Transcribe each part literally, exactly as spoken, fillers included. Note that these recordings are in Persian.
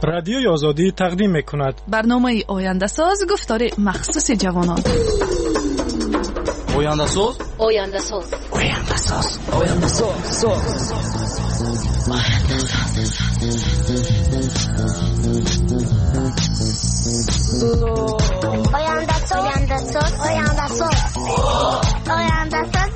رادیوی آزادی تقدیم می‌کند. برنامه آینده ساز گفتار مخصوص جوانان. آینده ساز آینده ساز آینده ساز آینده ساز آینده ساز آینده ساز آینده ساز آینده ساز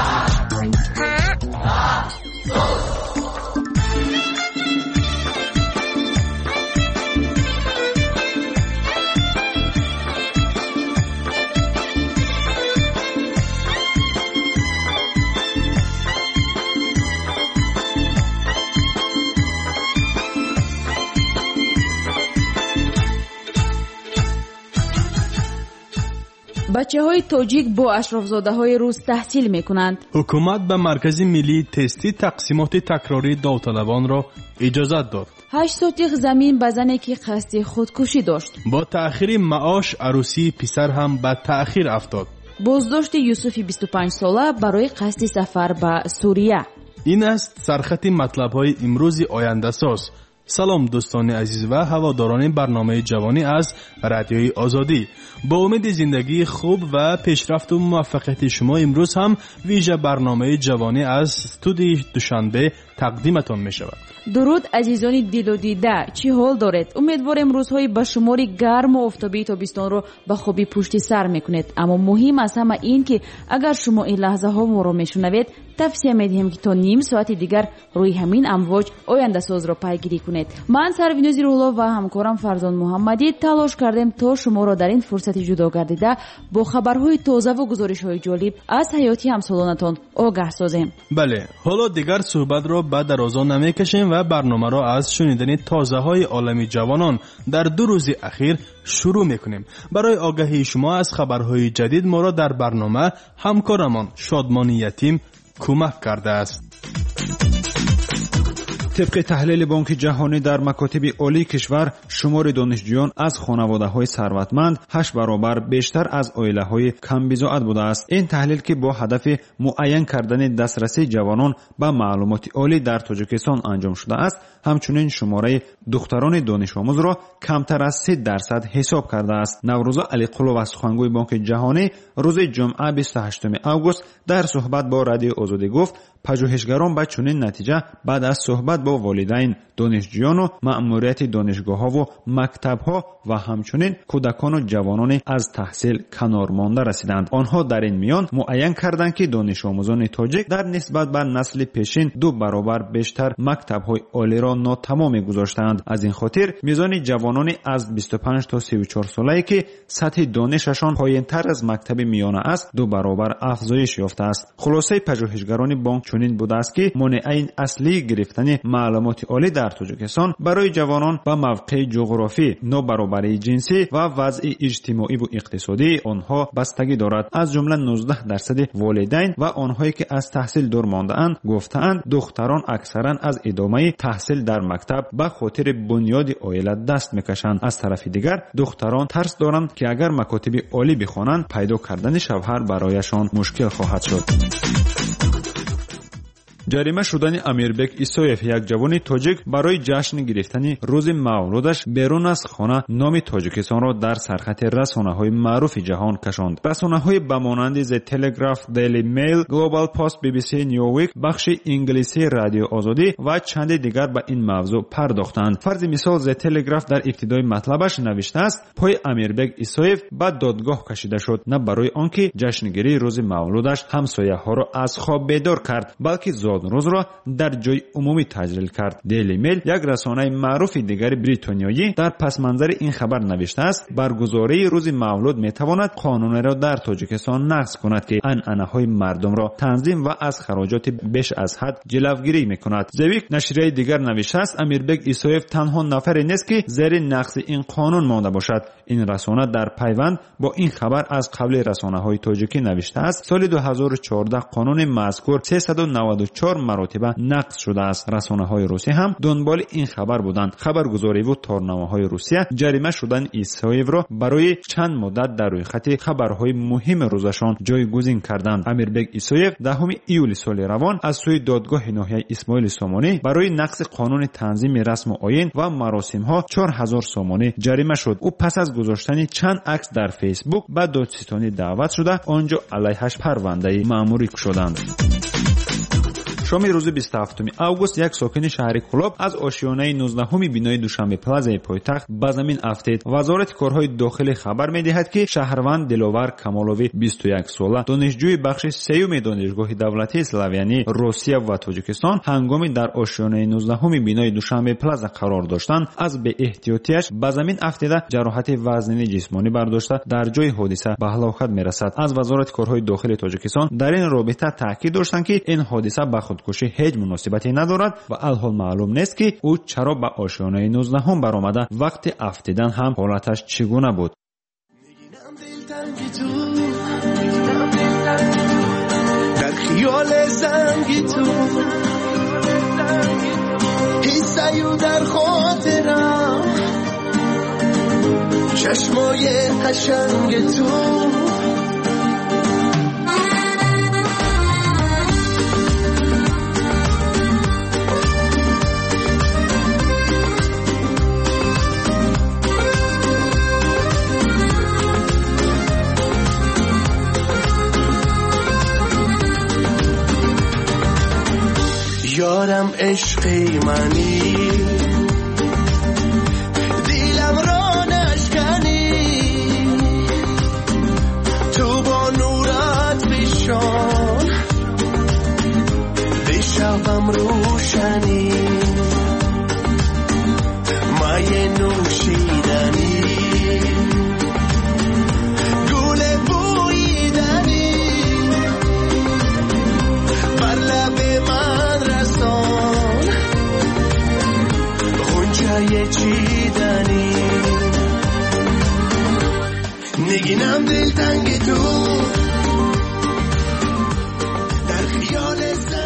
بچه های تاجیک با اشرافزاده های روس تحصیل می کنند. حکومت به مرکز ملی تستی تقسیمات تکراری داوطلبان را اجازت داد. هشت سوتیق زمین به زنی که قصد خودکشی داشت. با تأخیر معاش عروسی پسر هم به تأخیر افتاد. بازداشت یوسفی بیست و پنج ساله برای قصد سفر به سوریه. این است سرخط مطلب های امروز آینده ساز. سلام دوستان عزیز و هواداران برنامه جوانی از رادیوی آزادی. با امید زندگی خوب و پیشرفت و موفقیت شما امروز هم ویژه برنامه جوانی از استودیوی دوشنبه تقدیمتان می شود. درود عزیزان دل و دیده، چی حال دارید؟ امیدوارم روزهای با شماری گرم و آفتابی تابستان رو به خوبی پشت سر میکنید. اما مهم است همه این که اگر شما این لحظه ها ما رو میشنوید توصیه میدیم که تا نیم ساعت دیگر روی همین امواج آینده ساز رو پیگیری کنید. من سروینوز روح‌الله و همکارم فرزان محمدی تلاش کردیم تا شما را در این فرصت جدا گردیده با خبرهای تازه و گزارش‌های جالب از حیاتی همسالانتان آگاه سازیم. بله، حالا دیگر صحبت را به درازا نمیکشیم و برنامه را از شنیدن تازه‌های عالم جوانان در دو روز اخیر شروع میکنیم. برای آگاهی شما از خبرهای جدید ما را در برنامه همکارمان شادمان یتیم کمک کرده است. طبق تحلیل بانک جهانی در مکاتب عالی کشور شمار دانشجویان از خانواده‌های ثروتمند هشت برابر بیشتر از عائله‌های کم بضاعت بوده است. این تحلیل که با هدف معین کردن دسترسی جوانان به معلومات عالی در تاجیکستان انجام شده است، همچنین شماره دختران دانش آموز را کمتر از سه درصد حساب کرده است. نوروزا علیقلو سخنگوی بانک جهانی روز جمعه بیست و هشتم آگوست در صحبت با رادیو آزادی گفت پژوهشگران به چنین نتیجه بعد از صحبت با والدین، دانشجویان و مأموریت دانشگاه‌ها و مکتب‌ها و همچنین کودکان و جوانان از تحصیل کنار مانده رسیدند. آنها در این میان معین کردند که دانش آموزان تاجیک در نسبت به نسل پیشین دو برابر بیشتر مکتب‌های عالی را ناتمام گذاشتند. از این خاطر میزان جوانان از بیست و پنج تا سی و چهار ساله‌ای که سطح دانششان پایین‌تر از مکتب میانه است دو برابر افزایش یافته است. خلاصه پژوهشگران بانک چنین بوده است که مانع اصلی گرفتن معلومات عالی در تاجیکستان برای جوانان و موقع جغرافی، نابرابری جنسی و وضع اجتماعی و اقتصادی آنها بستگی دارد. از جمله نوزده درصد والدین و آنهایی که از تحصیل دور مانده‌اند گفتند دختران اکثرا از ادامه تحصیل در مکتب به خاطر بنیاد عائله دست میکشند. از طرف دیگر دختران ترس دارند که اگر مکاتب عالی بخوانند پیدا کردن شوهر برایشان مشکل خواهد شد. جریمه شدن امیربک ایسایف یک جوان تاجیک برای جشن گرفتن روز مولودش بیرون از خانه نام تاجیکستان را در سرخط رسانه‌های معروف جهان کشاند. رسانه‌های به مانند ز تلگراف، دیلی میل، گلوبال پست، بی بی سی نیویک، بخش انگلیسی رادیو آزادی و چند دیگر به این موضوع پرداختند. فرض مثال ز تلگراف در ابتدای مطلبش نوشته است پای امیربک ایسایف به دادگاه کشیده شد، نه برای آنکه جشنگیری روز مولودش همسایه‌ها را از خواب بیدار کرد، بلکه روز را در جای عمومی تجلیل کرد. دیلی میل یک رسانه معروف دیگر بریتانیایی در پس منظر این خبر نوشته است برگزاری روز مولود میتواند قانون را در تاجیکستان نقض کند که عنعنه‌های مردم را تنظیم و از خراجات بیش از حد جلوگیری میکند. زویک نشریه دیگر نوشته است امیربک ایسایف تنها نفری نیست که زیر نقض این قانون مانده باشد. این رسانه در پیوند با این خبر از قبل رسانه‌های تاجیکی نوشته است سال دو هزار و چهارده قانون مذکور سیصد و نود و چهار چهار مرتبه نقض شده است. رسانه‌های روسیه هم دنبال این خبر بودند. خبرگزاری و تورنمه‌های روسیه جریمه شدن ایسایف را برای چند مدت در روی خط خبرهای مهم روزشان جایگزین کردند. امیربگ ایسایف دهم ایول سال روان از سوی دادگاه ناحیه اسماعیل سامانی برای نقض قانون تنظیم رسم و آیین و مراسم‌ها چهار هزار سامانی جریمه شد. او پس از گذاشتن چند عکس در فیسبوک به دادستانی دعوت شده، آنجا علیهش پرونده مأموری شدند. شام روز بیست و هفتم اوگوست یک ساکن شهر کلاب از آشیانه نوزدهم بینای دوشنبه پلازای پایتخت به زمین افتید. وزارت کارهای داخلی خبر می‌دهد که شهروند دلاور کمالوی بیست و یک ساله دانشجوی بخش سیوم دانشگاه دولتی اسلاویانی روسیه و تاجیکستان هنگامی در آشیانه نوزدهم بینای دوشنبه پلازا قرار داشتند از به احتیاطیش به زمین افتیده جراحت وزنی جسمانی برداشته در جای حادثه به هلاکت می‌رسد. از وزارت کارهای داخلی تاجیکستان در این رابطه تاکید داشتند که این حادثه به خودکشی هیچ مناسبتی ندارد و الحال معلوم نیست که او چرا به آشیانه نوزدهم برآمده. وقت افتیدن هم حالتش چگونه بود. در خیال زنگی تو حسیو در خاطرم چشمای قشنگ تو یارم عشقی منی دیلم را نشکنی تو با نورت بشان بشوم روشنی مایه نوشیدنی گل بویدنی بر لب من رسان غنچه چیدنی نگینم دلتنگ تو در خیال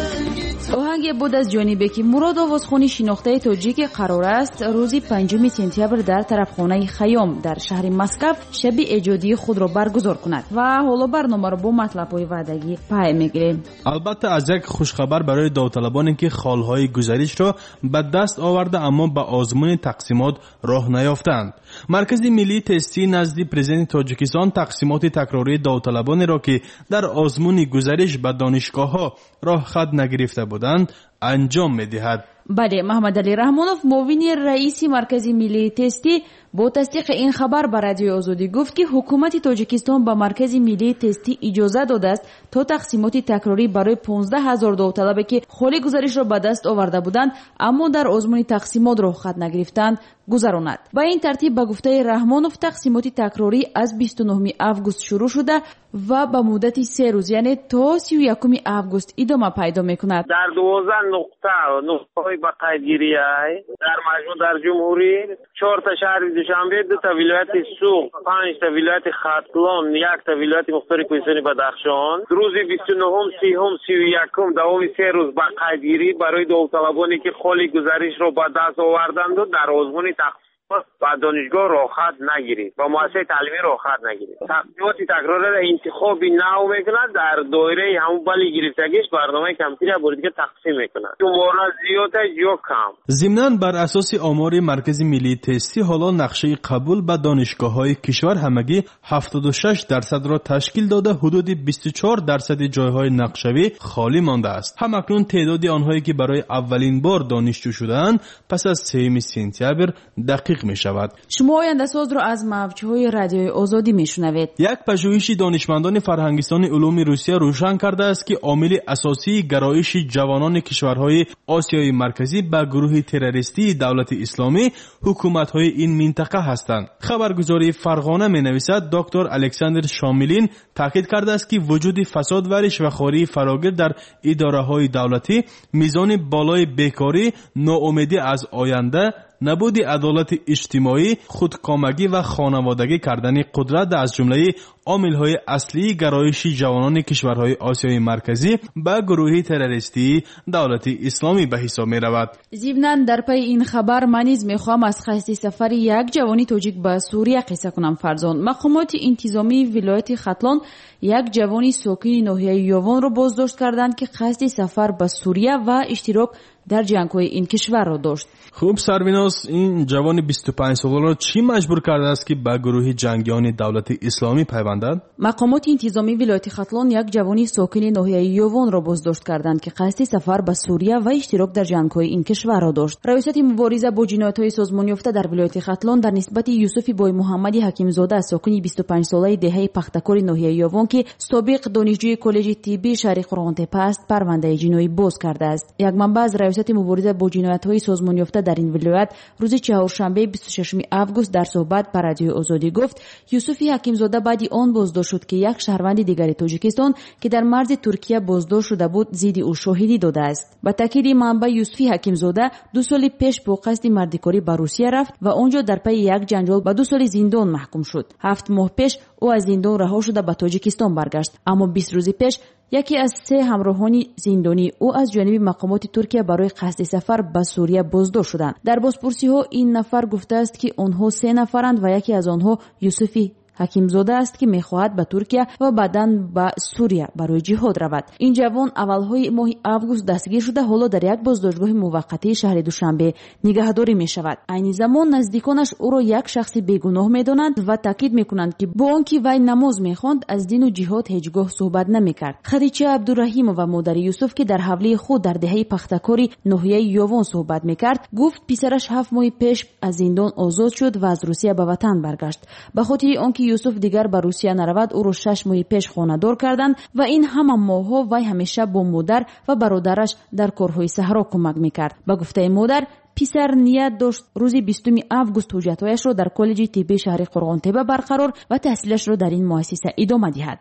آهنگ بود از جانی بکی مراد آوازخوانی شناخته تاجیک قرار است روز پنجم سپتامبر در طرفخانه خیام در شهر مسکو شب ایجادی خود را برگزار کند و حالا برنامه را با مطلب‌های وعدگی پای میگیریم. البته از یک خوشخبر برای داوطلبانی که خالهای گزارش را به دست آورده اما به آزمون تقسیمات راه نیافتند. مرکز ملی تستی نزد پرزیدنت تاجیکستان تقسیمات تکراری داوطلبانی را که در آزمون گزارش به دانشگاه‌ها راه خط نگرفته بودند انجام می‌دهد. بله، محمد علی رحمانوف معاون رئیس مرکز ملی تستی با تصدیق این خبر به رادیو آزادی گفت که حکومت تاجیکستان به مرکز ملی تستی اجازه داده است تا تقسیمات تکراری برای پانزده هزار داوطلبی که خال گزارش را به دست آورده بودند اما در آزمون تقسیمات راه خط نگرفتند گذراند. با این ترتیب به گفته رحمانوف تقسیمات تکراری از بیست و نه اوگوست شروع شده و به مدت سه روز یعنی تا سی و یکم اوگوست ادامه پیدا میکند. در دوازده نقطه نقطه‌های با قیدگیری در مجموع در جمهوری چهار تا شهر دوشنبه، دو تا ولایت سوق، پنج تا ولایت خطلان، یک تا ولایت مختار کوهستان بدخشان. روز بیست و نه، سی و سی و یکم دوام سه روز با قیدگیری برای داوطلبانی که خال گزارش را به دست آوردند و در آزمون تقسیم و دانشگاه راحت نگیرید و مؤسسه تعلیمی راحت نگیرید. تقسیمات تکراری را انتخابی نو میکنند در دایره همون بلی گرفتگیش برنامه کمتری برای که تقسیم میکنند. شماره زیاد یا کم. ضمناً بر اساس آمار مرکز ملی تستی حالا نقشه قبول به دانشگاه‌های کشور همگی هفتاد و شش درصد را تشکیل داده، حدود بیست و چهار درصد جایهای نقشه‌ای خالی مانده است. همکنون تعداد آنهایی که برای اولین بار دانشجو شدند پس از سوم سپتامبر دقیق می شود. شما آینده ساز را از موج‌های رادیوی آزادی می شنوید. یک پژوهش دانشمندان فرهنگستان علوم روسیه روشن کرده است که عامل اساسی گرایش جوانان کشورهای آسیای مرکزی به گروه تروریستی دولت اسلامی حکومت‌های این منطقه هستند. خبرگزاری فرغانه می نویسد دکتر الکساندر شامیلین تاکید کرده است که وجود فساد و رشوه‌خواری فراگیر در اداره‌های دولتی، میزان بالای بیکاری، ناامیدی از آینده، نبود عدالت اجتماعی، خودکامگی و خانوادگی کردن قدرت از جمله عامل‌های اصلی گرایش جوانان کشورهای آسیای مرکزی به گروه تروریستی دولت اسلامی به حساب می‌رود. ضمناً در پی این خبر من نیز می‌خواهم از قصد سفر یک جوانی تاجیک به سوریه قصه کنم. فرزان مقامات انتظامی ولایت ختلان یک جوانی ساکن ناحیه یوون را بازداشت کردند که قصد سفر به سوریه و اشتراک در جنگ‌های این کشور را داشت. خوب سربیناس، این جوان بیست و پنج ساله را چی مجبور کرده است که به گروه جنگیان دولت اسلامی پیوندد؟ مقامات انتظامی ولایت ختلان یک جوانی ساکن ناحیه یوون را بازداشت کردند که قصد سفر به سوریه و اشتراک در جنگ‌های این کشور را داشت. رئیست مبارزه با جنایت‌های سازمان یافته در ولایت ختلان در نسبت یوسف بای محمد حکیم زاده ساکن بیست و پنج ساله دهه پختکار ناحیه یوون که سابق دانشجوی کالج طبی شهر قرغانتپه است پرونده جنایی باز کرده است. یک منبع از رئیست مبارزه با جنایت‌های سازمان یافته در این ولایت روز چهارشنبه بیست و ششم آگوست در صحبت با رادیو آزادی گفت یوسف حکیم زاده بعد آن بازداشت شد که یک شهروند دیگر تاجیکستان که در مرز ترکیه بازداشت شده بود ضد او شاهدی داده است. با تاکید منبع یوسف حکیم زاده دو سال پیش با قصد مردکاری به روسیه رفت و آنجا در پی یک جنجال به دو سال زندان محکوم شد. هفت ماه پیش او از زندان رها شده به تاجیکستان برگشت، اما بیست روز پیش یکی از سه همراهان زندانی او از جانب مقامات ترکیه برای قصد سفر به سوریه بازداشت شدند. در بازپرسی‌ها این نفر گفته است که آنها سه نفرند و یکی از آنها یوسف حکیم زاده است که می‌خواهد به ترکیه و بعداً به سوریه برای جهاد رود. این جوان اولهای ماه آگوست دستگیر شده، حالا در یک بازداشتگاه موقتی شهر دوشنبه نگهداری می‌شود. این زمان نزدیکانش او را یک شخص بیگناه می‌دانند و تاکید می‌کنند که با آنکه وی نماز می‌خواند از دین و جهاد هیچگاه صحبت نمی‌کرد. خدیجه عبدالرحیم و مادر یوسف که در حوله خود در دهه پختکاری ناحیه یوون صحبت می‌کرد گفت پسرش هفت ماه پیش از زندان آزاد شد و از روسیه به وطن برگشت. به خاطر آنکه یوسف دیگر به روسیه نرود او را شش ماه پیش خانه دار کردند و این همه ماه‌ها وی همیشه با مادر و برادرش در کارهای صحرا کمک میکرد. به گفته مادر پسر نیت داشت روز بیستم آگوست حجت‌هایش را در کالج طبی شهر قرغانتپه برقرار و تحصیلش را در این مؤسسه ادامه دهد.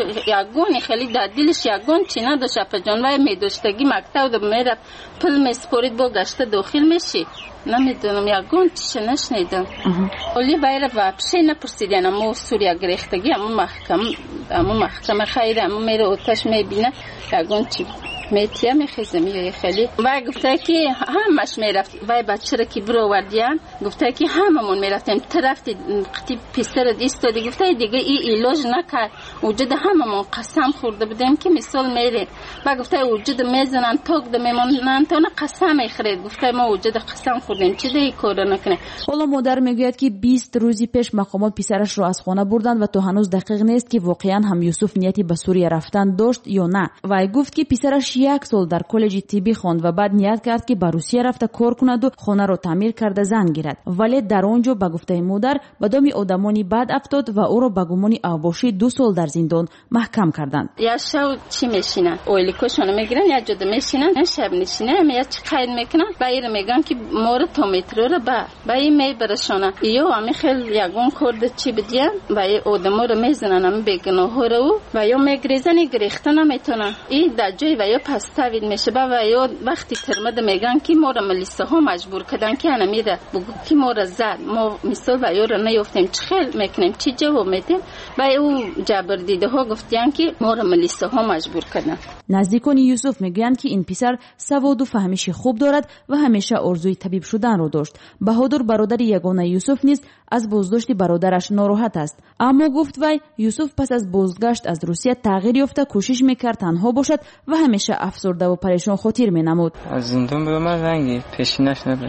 یگون خیلی در دلش یگون چی نداشت پجان وای میداشتگی مکتب و میرفت پل میسپورید با گشته داخل میشی. نمیدونم یگون چیش نشنیدم. ولی وای را وابشه نپرسیدن اما سوریه گرفتگی اما محکم اما محکم خیره اما میره آتش میبینه یگون چی میتیه میخیزه میگه خیلی و گفته که همش میرفت وای بچه را که برو وردیان گفته که هممون میرفتیم طرفتی قطی پسر دیستادی گفته دیگه ای علاج نکرد وجود هممون قسم خورده بودیم که مثال میره و گفته وجود میزنن توک دمیمونن تا نه قسم میخرید گفته ما وجود قسم خوردیم چه دیگه کار نکنه. حالا مادر میگوید که بیست روزی پیش مقامات پسرش را از خانه بردند و تا هنوز دقیق نیست که واقعا هم یوسف نیتی به سوریه رفتن داشت یا نه. و گفت که پسرش یک سال در کالج طبی خواند و بعد نیت کرد که به روسیه رفته کار کند و خانه را تعمیر کرده زن گیرد، ولی در آنجا به گفته مادر به دام آدمانی بد افتاد و او را به گمان اوباشی دو سال در زندان محکم کردند. یا شب چی میشینن اولیکوشون میگیرن یا جدا میشینن شب نشینه یا چی قید میکنن بایر میگن که مور تومتر رو با بای می برشونه یا امی خیلی یگون کرد چی بدین بای آدما رو میزنن ام بگناه رو و یا میگریزن گریخته نمیتونن این در جای و یا پس تاوید میشه با و یا وقتی ترمد میگن که ما رو ملیسه ها مجبور کردن که انا میره بگو که ما رو زد ما مثال و یا رو نیفتیم چی خیل میکنیم چی جواب میدیم و او جبر دیده ها گفتیان که ما رو ملیسه ها مجبور کردن. نزدیکان یوسف میگن که این پسر سواد و فهمیش خوب دارد و همیشه آرزوی طبیب شدن رو داشت. بهادر برادر یگانه یوسف نیز از بازداشت برادرش ناراحت است، اما گفت وی یوسف پس از بازگشت از روسیه تغییر یافته کوشش میکرد تنها باشد و همیشه افسرده و پریشان خاطر مینمود. از زندان به من رنگی پیشینش نبود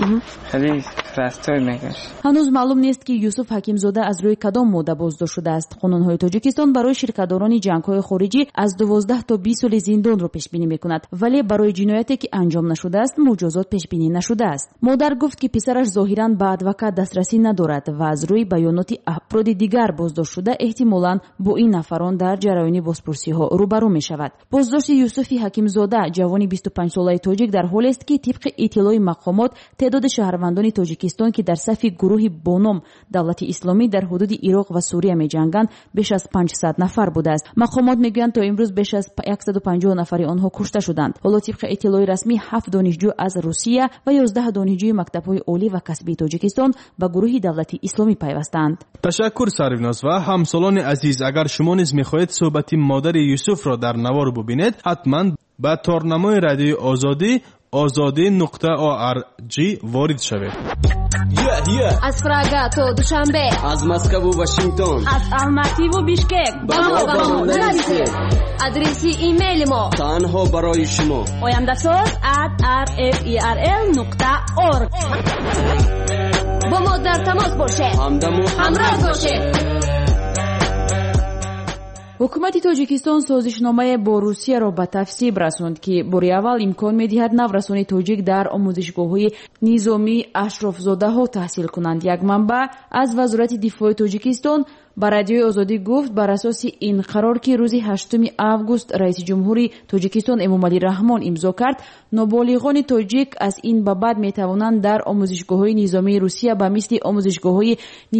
خیلی رفتار میگشت. هنوز معلوم نیست که یوسف حکیم زاده از روی کدام مدت بازداشت شده است. قانون‌های تاجیکستان برای شرکت‌داران جنگ‌های خارجی از دوازده تا بیست سال زندان را پیش بینی می‌کند، ولی برای جنایتی که انجام نشده است مجازات پیش بینی نشده است. مادر گفت که پسرش ظاهراً به ادوکات دسترسی ندارد و از روی بیانات افراد دیگر بازداشت شده احتمالاً با این نفران در جریان بازپرسی‌ها روبرو می‌شود. بازداشت یوسف لطفی حکیمزاده جوانی بیست و پنج ساله تاجیک در حالی است که طبق اطلاع مقامات تعداد شهروندان تاجیکستان که در صف گروه بونوم دولت اسلامی در حدود عراق و سوریه می‌جنگند بیش از پانصد نفر بوده است. مقامات میگویند تا امروز بیش از صد و پنجاه نفر آنها کشته شدند. حالا طبق اطلاع رسمی هفت دانشجو از روسیه و یازده دانشجوی مکتب‌های عالی و کسبی تاجیکستان به گروه دولت اسلامی پیوستند. تشکر سریناز و همسالان عزیز، اگر شما نیز می‌خواهید صحبت مادر یوسف را در نوار ببینید، حتما به تارنمای رادیوی آزادی آزادی نقطه آر جی وارد شوید. yeah, yeah. از پراگا تا دوشنبه، از مسکو و واشنگتن، از الماتی و بیشکک، با ما با ما نرسید. ادرسی ایمیل ما تنها برای شما oyandasaz at r f e r l نقطه org. با ما در تماس باشه، همدم و همراه باشه. حکومت تاجیکستان سازشنامه با روسیه را به تصویب رساند که باری اول امکان می‌دهد نورسان تاجیک در آموزشگاه‌های نظامی اشرافزاده ها تحصیل کنند. یک منبع از وزارت دفاع تاجیکستان با رادیوی آزادی گفت بر اساس این قرار که روز هشتم آگوست رئیس جمهوری تاجیکستان امامعلی رحمان امضا کرد، نابالغان تاجیک از این به بعد می‌توانند در آموزشگاه‌های نظامی روسیه به مثل آموزشگاه‌های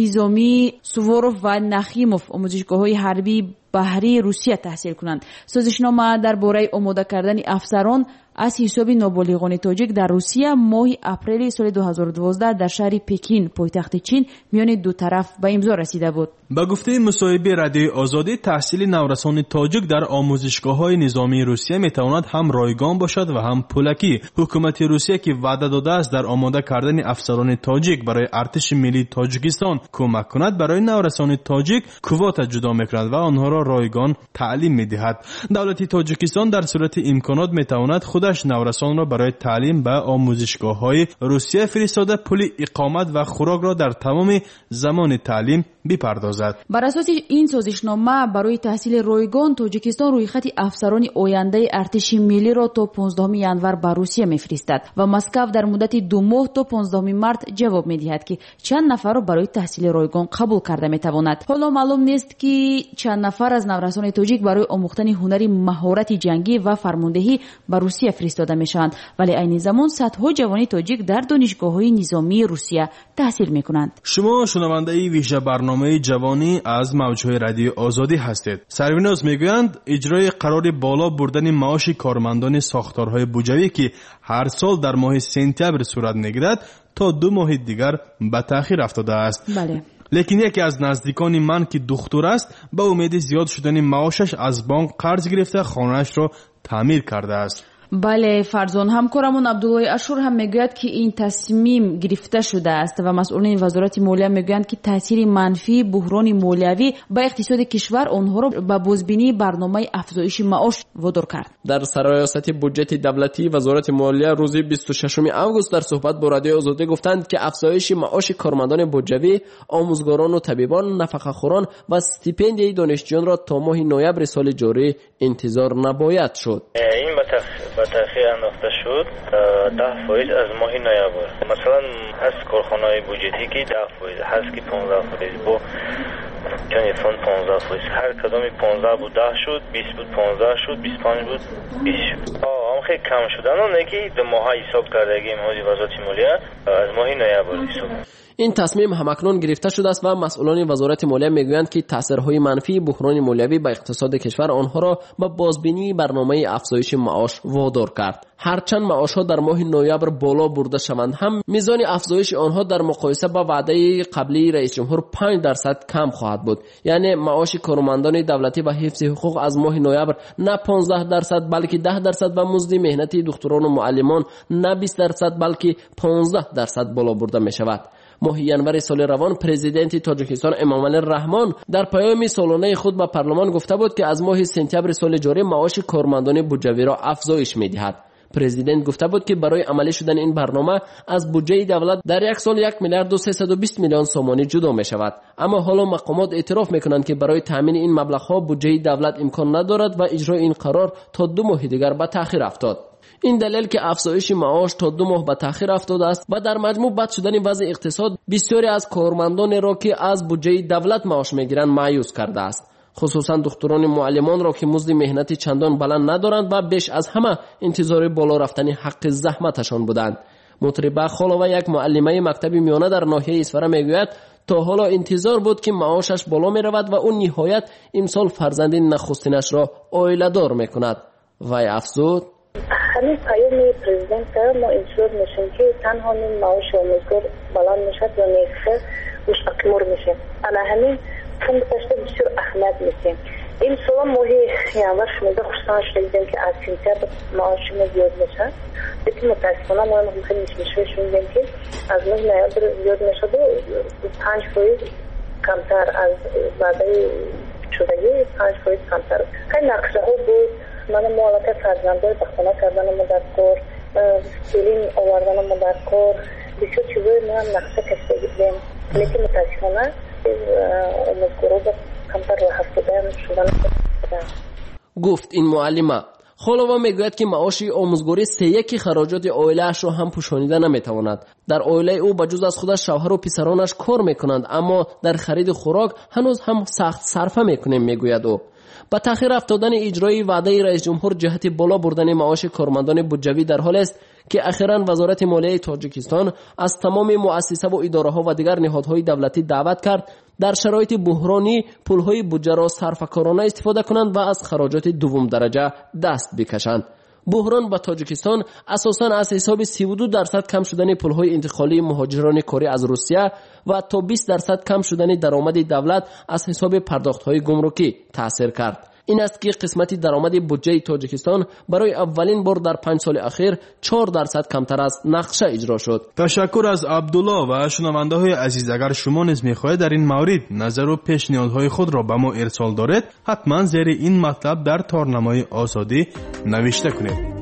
نظامی سوواروف و نخیموف، آموزشگاه‌های حربی بحری روسیه تحصیل کنند. سازشنامه درباره آماده کردن افسران از حساب نابالغان تاجیک در روسیه ماه اپریل سال دو هزار و دوازده در شهر پکین پایتخت چین میان دو طرف به امضا رسیده بود. با گفته مصاحبه رادیوی آزادی، تحصیل نورسان تاجیک در آموزشگاه‌های نظامی روسیه میتواند هم رایگان باشد و هم پولکی. حکومت روسیه که وعده داده است در آماده کردن افسران تاجیک برای ارتش ملی تاجیکستان کمک کند، برای نورسان تاجیک کوتا جدا میکند و آنها را رایگان تعلیم میدهد. دولت تاجیکستان در صورت امکانات میتواند خودش نورسان را برای تعلیم به آموزشگاه‌های روسیه فرستاده پول اقامت و خوراک را در تمام زمان تعلیم بپردازد. بر اساس این سازشنامه برای تحصیل رایگان تاجیکستان روی خط افسران آینده ارتش ملی را تا پانزدهم ژانویه به روسیه میفرستد و مسکو در مدت دو ماه تا پانزدهم مارس جواب میدهد که چند نفر را برای تحصیل رایگان قبول کرده میتواند. حالا معلوم نیست که چند نفر از نورسان تاجیک برای آموختن هنر مهارت جنگی و فرماندهی به روسیه فرستاده میشوند، ولی عین زمان صدها جوان تاجیک در دانشگاه‌های نظامی روسیه تحصیل میکنند. شما شنونده ویژه برنامه جوانی از موجهای رادیو آزادی هستید. سریناز میگویند اجرای قرار بالا بردن معاش کارمندان ساختارهای بودجویی که هر سال در ماه سپتامبر صورت میگیرد تا دو ماه دیگر به تأخیر افتاده است. بله. لیکن یکی از نزدیکان من که دختر است به امید زیاد شدن معاشش از بانک قرض گرفته خانه‌اش را تعمیر کرده است. بله فرزان، همکارمون عبدالله اشور هم میگوید که این تصمیم گرفته شده است و مسئولین وزارت مالیه میگویند که تاثیر منفی بحران مالیوی به اقتصاد کشور آنها را به بازبینی برنامه افزایش معاش وادار کرد. در سرایست بودجت دولتی وزارت مالیه روز بیست و ششم آگوست در صحبت با رادیو آزادی گفتند که افزایش معاش کارمندان بودجوی، آموزگاران و طبیبان، نفقه‌خوران و استیپندیای دانشجویان را تا ماه نوامبر سال جاری انتظار نباید شد. این با تأخیر انداخته شد ده فایز از ماه نوامبر. مثلا هست کارخانه‌های بودجتی که ده فایز هست که پانزده فایز با چند فند پانزده فایز، هر کدامی پانزده بود ده شد، بیست بود پانزده شد، بیست و پنج بود بیست شد. آه هم خیلی کم شدن. اون که دو ماه حساب کردگی مالی وزارت مالیه از ماه نوامبر حساب. این تصمیم همکنون گرفته شده است و مسئولان وزارت مالیه میگویند که تاثیرهای منفی بحران مالیوی به اقتصاد کشور آنها را به بازبینی برنامه افزایش معاش وادار کرد. هرچند معاشها در ماه نوامبر بالا برده شوند هم میزان افزایش آنها در مقایسه با وعده قبلی رئیس جمهور پنج درصد کم خواهد بود. یعنی معاش کارمندان دولتی و حفظ حقوق از ماه نوامبر نه پانزده درصد بلکه ده درصد و مزد مهنتی دکتران و معلمان نه بیست درصد بلکه پانزده درصد بالا برده می شود. ماه ژانویه سال روان پرزیدنت تاجیکستان امامعلی رحمان در پیام سالانه خود به پارلمان گفته بود که از ماه سپتامبر سال جاری معاش کارمندان بودجوی را افزایش می‌دهد. پرزیدنت گفته بود که برای عملی شدن این برنامه از بودجه دولت در یک سال یک میلیارد و سیصد و بیست میلیون سومانی جدا می شود. اما حالا مقامات اعتراف میکنند که برای تامین این مبلغ ها بودجه دولت امکان ندارد و اجرای این قرار تا دو ماه دیگر به تأخیر افتاد. این دلیل که افزایش معاش تا دو ماه به تأخیر افتاده است و در مجموع بد شدن وضع اقتصاد بسیاری از کارمندان را که از بودجه دولت معاش میگیرند مایوس کرده است. خصوصا دختران معلمان را که مزد مهنتی چندان بلند ندارند و بیش از همه انتظار بالا رفتن حق زحمتشان بودند. مطربه خالوه یک معلمه مکتب میانه در ناحیه اسفره میگوید تا حالا انتظار بود که معاشش بالا می رود و اون نهایت امسال فرزند نخستینش را عائله دار می کند. وی افزود: همین پیام پرزیدنت ما انتظار میشیم که تنها این معاش آموزگار بلند میشد و نرخ مستقر میشه. انا همین فون داشته بسیار اهمیت میدیم. این سال ماهی یانور شما خوشحال شدیم که از سپتامبر معاش ما زیاد میشه. لیکن متاسفانه ما هم خیلی میشه شدیم که از ماه نوامبر زیاد میشه و پنج فیصد کمتر از وعده شدگی پنج فیصد کمتر. خیلی نقشه ها بود. من مالک فرزندای بخونه کردن ما در کار، سیلین آوردن ما در کار، بسیار چیزای ما هم نقشه کشته بودیم. لیکن متاسفانه آموزگارا با کمتر و هفتاده شدن بودن. گفت این معلمه. خالوه میگوید که معاش آموزگاری سه یکی خراجات عائله‌اش را هم پوشانیده نمیتواند. در عائله او بجز از خودش شوهر و پسرانش کار میکنند، اما در خرید خوراک هنوز هم سخت صرفه میکنیم میگوید او. با تأخیر افتادن اجرای وعده رئیس جمهور جهت بالا بردن معاش کارمندان بودجوی در حال است که اخیراً وزارت مالیه تاجیکستان از تمام مؤسسه و اداره‌ها و دیگر نهادهای دولتی دعوت کرد در شرایط بحرانی پولهای بودجه را صرفه‌کارانه استفاده کنند و از خراجات دوم درجه دست بکشند. بحران با تاجیکستان اساساً از حساب سی و دو درصد کم شدن پولهای انتقالی مهاجران کاری از روسیه و تا بیست درصد کم شدن درآمد دولت از حساب پرداخت‌های گمرکی تأثیر کرد. این است که قسمت درآمد بودجه تاجیکستان برای اولین بار در پنج سال اخیر چهار درصد کمتر از نقشه اجرا شد. تشکر از عبدالله و شنونده های عزیز. اگر شما نیز می‌خواهید در این مورد نظر و پیشنهادهای خود را به ما ارسال دارید، حتما زیر این مطلب در تارنمای آزادی نوشته کنید.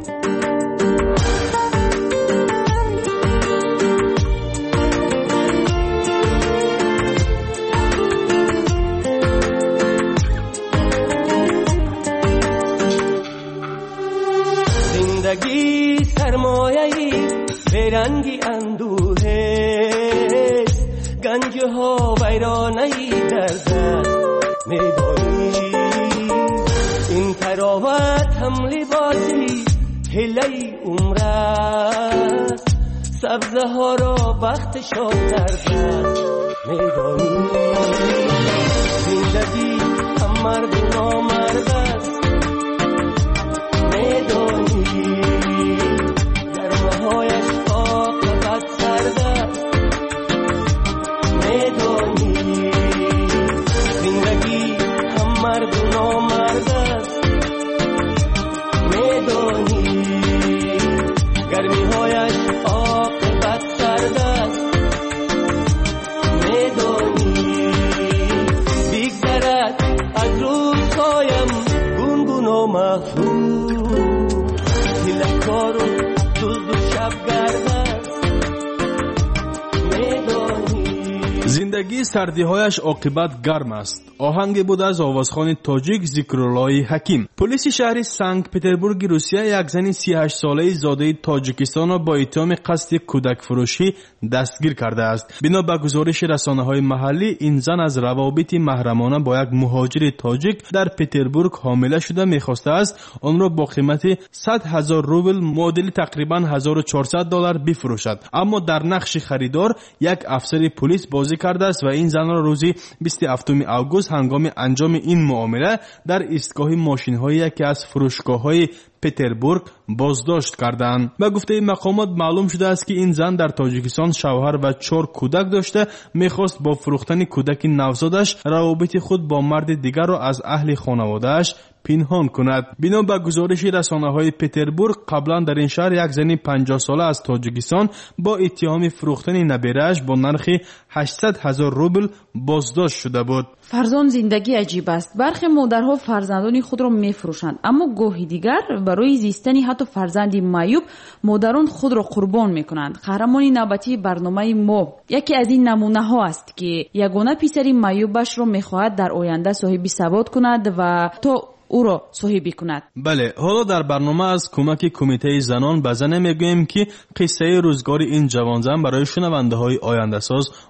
زندگی سرمایه‌ای برنگی اندوهه، گنج ها ویرانه‌ای در دست می‌داری. این تراوت هم لباسی هلی عمرت، سبزه ها را بخت شاد در دست می‌داری. زندگی هم مرد و نامرد است می‌دانی. گرمه‌هایش عاقبت سرد است می‌دانی. زندگی هم مرد و نامرد است می‌دانی. گرمی‌هایش عاقبت سرد است می‌دانی. بگذرد از روزهایم گونگون و مفهوم، دلکار و دزد و شبگرد است می‌دانی. زندگی سردی‌هایش عاقبت گرم است. آهنگ بود از آوازخوان تاجیک ذکرالله حکیم. پلیس شهر سنت پترزبورگ روسیه یک زن سی و هشت ساله زاده تاجیکستان را با اتهام قصد کودک فروشی دستگیر کرده است. بنا به گزارش رسانه‌های محلی، این زن از روابط محرمانه با یک مهاجر تاجیک در پترزبورگ حامله شده می‌خواسته است آن را با قیمت صد هزار روبل معادل تقریباً هزار و چهارصد دلار بفروشد، اما در نقش خریدار یک افسر پلیس بازی کرده است و این زن را روزی بیست و هفتم آگوست هنگام انجام این معامله در ایستگاه ماشین‌های که از فروشگاه‌های پترزبورگ بازداشت کردند. به گفته مقامات معلوم شده است که این زن در تاجیکستان شوهر و چهار کودک داشته، می‌خواست با فروختن کودک نوزادش روابط خود با مرد دیگر را از اهل خانواده‌اش پنهان کند. بنا به گزارش رسانه‌های پترزبورگ، قبلا در این شهر یک زن پنجاه ساله از تاجیکستان با اتهام فروختن نبیره‌اش با نرخ هشتصد هزار روبل بازداشت شده بود. فرزان زندگی عجیب است. برخی مادرها فرزندان خود را می‌فروشند، اما گاهی دیگر برای زیستن حتی فرزندی معیوب مادران خود را قربان می‌کنند. قهرمان نوبتی برنامه ما یکی از این نمونه‌ها است که یگانه پسری معیوبش را می‌خواهد در آینده صاحب ثبات کند و تا او را صاحبی کند. بله، حالا در برنامه از کمک کمیته زنان به زن میگوییم که قصه روزگار این جوان زن برای شنونده های آینده ساز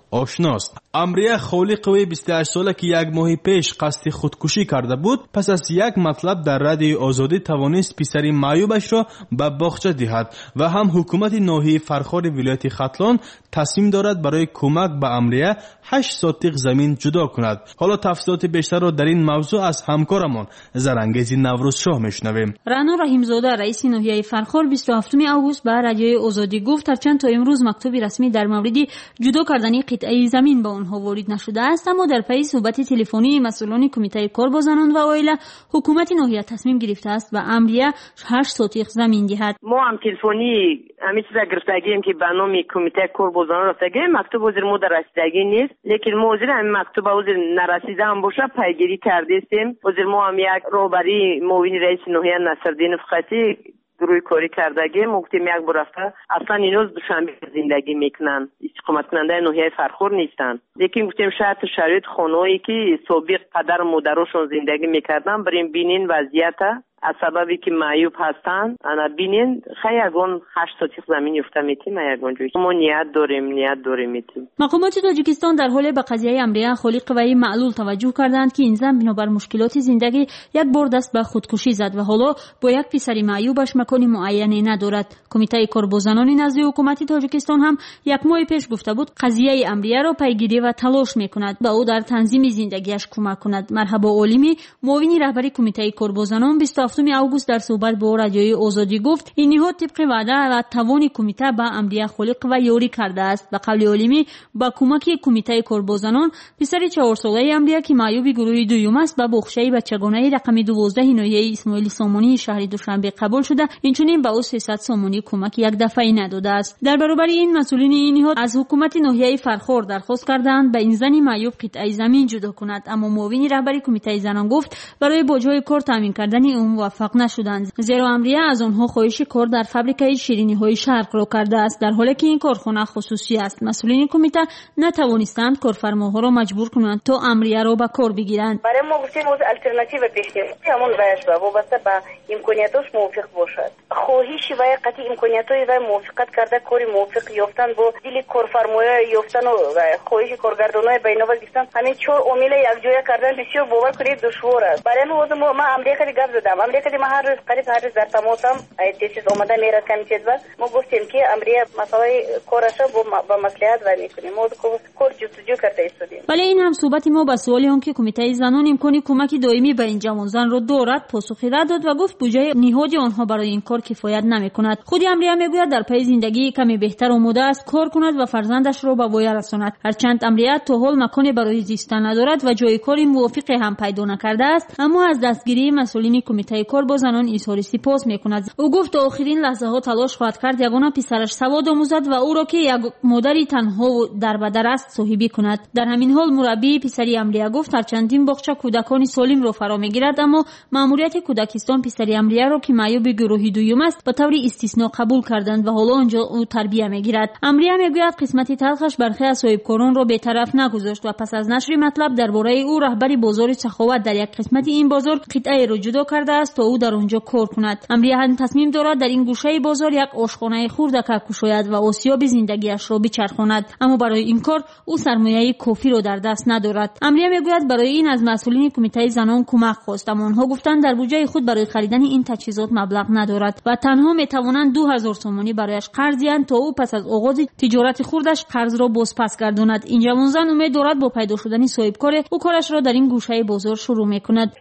آشناست. امریه خالقوی بیست و هشت ساله که یک ماه پیش قصد خودکشی کرده بود، پس از یک مطلب در رادیوی آزادی توانست پسری معیوبش را به باغچه دهد و هم حکومت ناحیه فرخار ولایت ختلان تصمیم دارد برای کمک به امریه هشت ساتق زمین جدا کند. حالا تفصیلات بیشتر را در این موضوع از همکارمان زرانگیز نوروز شاه میشنویم. رانا رحیمزاده رئیس ناحیه فرخار بیست و هفتم آگوست به رادیوی آزادی گفت هرچند تا امروز مکتوبی رسمی در مورد جدا کردن قطعه زمین به آنها وارد نشده است، اما در پی صحبت تلفنی مسئولان کمیته کار با زنان و عائله حکومت ناحیه تصمیم گرفته است و امریه هشت ساتق زمین دهد. ما هم تلفنی همین چیزا گرفتگیم که به نام کمیته کار با زنان رفتگیم، مکتوب وزیر ما در رسیدگی نیست، لیکن ما وزیر همین مکتوب وزیر نرسیده هم باشه پیگیری کردیم. وزیر ما هم یک راهبری معاون رئیس ناحیه نصرالدین فقطی گروه کاری کردگی گفتیم یک بار رفته اصلا اینوز دوشنبه زندگی میکنن، استقامت کننده ناحیه فرخار نیستن، لیکن گفتیم شاید شرایط خانه‌ای که سابق پدر و مادرشون زندگی میکردن بریم بینین وضعیت از سببی که معیوب هستن انا بینین خیلی یگان هشت ساتق زمین یفته میتیم یگان جوی ما نیت داریم نیت داریم میتیم. مقامات تاجیکستان در حال به قضیه امریه خالق و معلول توجه کردند که این زن بنابر مشکلات زندگی یک بار دست به خودکشی زد و حالا با یک پسر معیوبش مکانی معینی ندارد. کمیته کار با زنان نزد حکومت تاجیکستان هم یک ماه پیش گفته بود قضیه امریه را پیگیری و تلاش میکند به او در تنظیم زندگیش کمک کند. مرحبا عالمی معاون رهبری کمیته کار با زنان بیست و هفتم آگوست در صحبت با رادیوی آزادی گفت این نهاد طبق وعده و توان کمیته به امریه خالق و یاری کرده است. به قول عالمی با کمک کمیته کار با زنان پسر چهار ساله امریه که معیوب گروه دوم است به بخشه بچگانه رقم دوازده ناحیه اسماعیل سامانی شهر دوشنبه قبول شده، اینچنین به او سیصد سامانی کمک یک دفعه نداده است. در برابر این مسئولین این نهاد از حکومت ناحیه فرخار درخواست کردند به این زن معیوب قطعه زمین جدا کند، اما معاون رهبری کمیته زنان گفت برای باجهای کار تامین کردن اون موفق نشدند، زیرا امریه از آنها خواهش کار در فابریکه شیرینی های شرق را کرده است در حالی که این کارخانه خصوصی است. مسئولین کمیته نتوانستند کارفرماها را مجبور کنند تا امریه را به کار بگیرند. برای ما گفتیم از الटरनेटिव پیش کنیم همون وایش با وابسته به امکانیاتش موافق باشد. خواهش و قطعی امکانیاتای و موافقت کرده کاری موافق یافتن با دل کارفرمایا یافتن و خواهش کارگردانای بین‌المللی گفتن همین چهار عامل یکجا کردن بسیار باور کنید دشوار است. برای ما ما امریکا خیلی گپ زدم، امریکا ما هر روز قریب هر روز در تماسم چیز اومده میرد کمی چیز بعد ما گفتیم که امریکا مسئله کارش با مصلحت و میکنیم ما کار جستجو کرده ایستادیم. ولی این هم صحبت ما با سوالی اون که کمیته زنان امکانی کمک دائمی به این جوان زن رو دارد پاسخی رد داد و گفت بودجه نهادی آنها برای این کار کفایت نمیکند. خود امریکا میگوید در پی زندگی کمی بهتر آماده است کار کند و فرزندش رو به وای رساند، هرچند امریکا تا حال مکانی برای زیستن ندارد و جای کاری موافق هم پیدا نکرده است، اما از دستگیری مسئولین کمیته کار با زنان اظهار سپاس میکند. او گفت تا آخرین لحظه ها تلاش خواهد کرد یگانه پسرش سواد آموزد و او را که یک مادری تنها و در بدر است صاحبی کند. در همین حال مربی پسری امریکا گفت هرچند این باغچه کودکان سالم را فرا میگیرد، اما ماموریت کودکستان پسری امریکا را که معیوب گروه دوم است به طور استثنا قبول کردند و حالا آنجا او تربیت میگیرد. امریکا میگوید قسمت تلخش برخی از صاحبکاران را بی‌طرف نگذاشت و پس از نشر مطلب درباره او رهبری بازار سخاوت در یک قسمت این بازار قطعه را جدا کرده است تا او در اونجا کار کند. امریکا هم تصمیم دارد در این گوشه بازار یک آشخانه خردک کشاید و آسیاب زندگیش را بچرخاند، اما برای این کار او سرمایه کافی را در دست ندارد. امریکا میگوید برای این از مسئولین کمیته زنان کمک خواست، اما آنها گفتند در بودجه خود برای خریدن این تجهیزات مبلغ ندارد و تنها میتوانند دو هزار سومانی برایش قرض دهند تا او پس از آغاز تجارت خردش قرض را بازپس گرداند. این جوان زن امید دارد با پیدا شدن صاحبکار او کارش را در این گوشه بازار شروع میکند.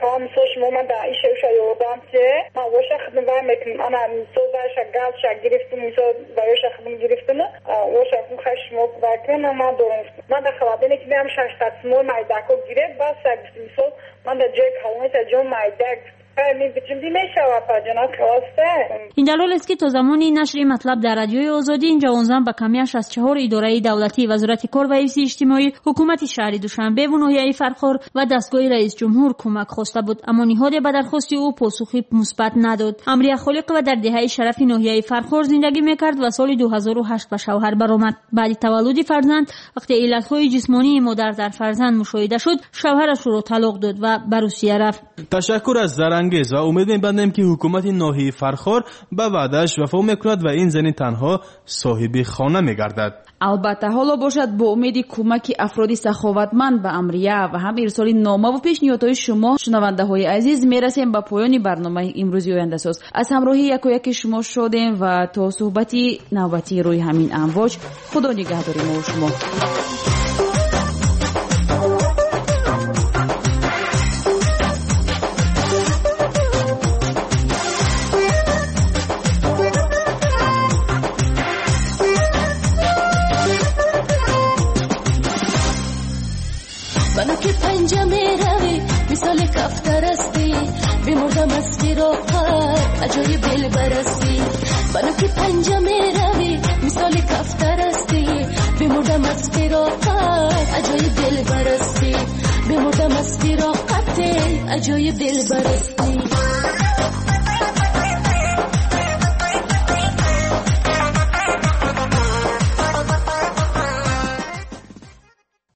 ما واسه خدمت میکنم انا صبحش گاز شگ گرفتم میشه برایش خدمت گرفتم واسه خشم و باکن ما دارم من در خلابینی که میام شش تا سمو مایداکو گرفت بس میشه من در جای کلمه تا جو مایداک این دلیل است که تا زمانی نشر مطلب در رادیوی آزادی این جوان زن به کمیش از چهار اداره دولتی وزارت کار و حفظ اجتماعی، حکومت شهر دوشنبه و ناحیه فرخار و دستگاه رئیس جمهور کمک خواسته بود، اما نهاد به درخواست او پاسخی مثبت نداد. امریکا خالق و در دهه شرف ناحیه فرخار زندگی میکرد و سال دو هزار و هشت به شوهر برآمد. بعد تولد فرزند وقتی علتهای جسمانی مادر در فرزند مشاهده شد، شوهرش را طلاق داد و به روسیه رفت. تشکر از زرنگ انگیز و امید می‌بندیم که حکومت ناحیه فرخار به وعده‌اش وفا می‌کند و این زن تنها صاحب خانه می‌گردد. البته حالا باشد با امید کمک افرادی سخاوتمند به امریه و هم ارسال نامه و پیشنهادهای شما شنونده های عزیز میرسیم به پایان برنامه امروزی آینده ساز. از همراهی یک و یک شما شدیم و تا صحبتی نوبتی روی همین امواج خدا نگهدار ما و شما. منو که پنجه میروی مثال کفتر استی بمردم از فراقت عجایب دل برستی. منو که پنجه میروی مثال کفتر استی بمردم از فراقت عجایب دل برستی. بمردم از فراقت عجایب دل برستی.